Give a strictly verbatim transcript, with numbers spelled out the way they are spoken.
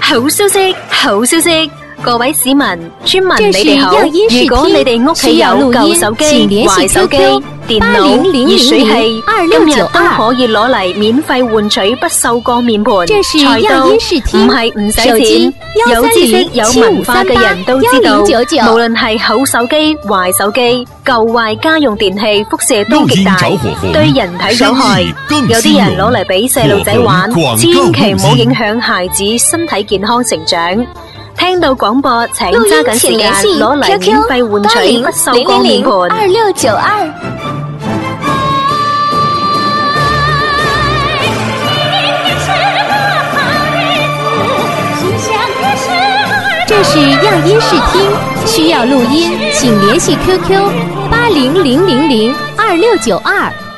好消息，好消息！各位市民、村民，你哋好。如果你哋屋企有舊手機、壞手機、電腦、熱水器，今日都可以攞嚟免費換取不鏽鋼面盤、菜刀，唔係唔使錢。有知識、有文化嘅人都知道，無論係好手機、壞手機、舊壞家用電器，輻射都極大，對人體有害。有啲人攞嚟俾細路仔玩，千祈唔好影響孩子身體健康成長。聽到廣播，請揸緊時間攞嚟免費換取不鏽鋼面盤。 二六九二。这是样音视听，需要录音，请联系 Q Q 八零零零零二六九二。